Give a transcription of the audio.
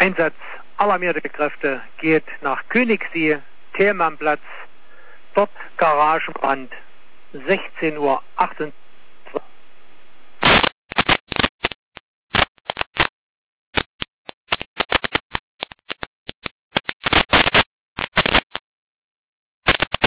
Einsatz alarmierter Kräfte geht nach Königssee, Thälmannplatz, dort Garagenbrand, 16:28 Uhr.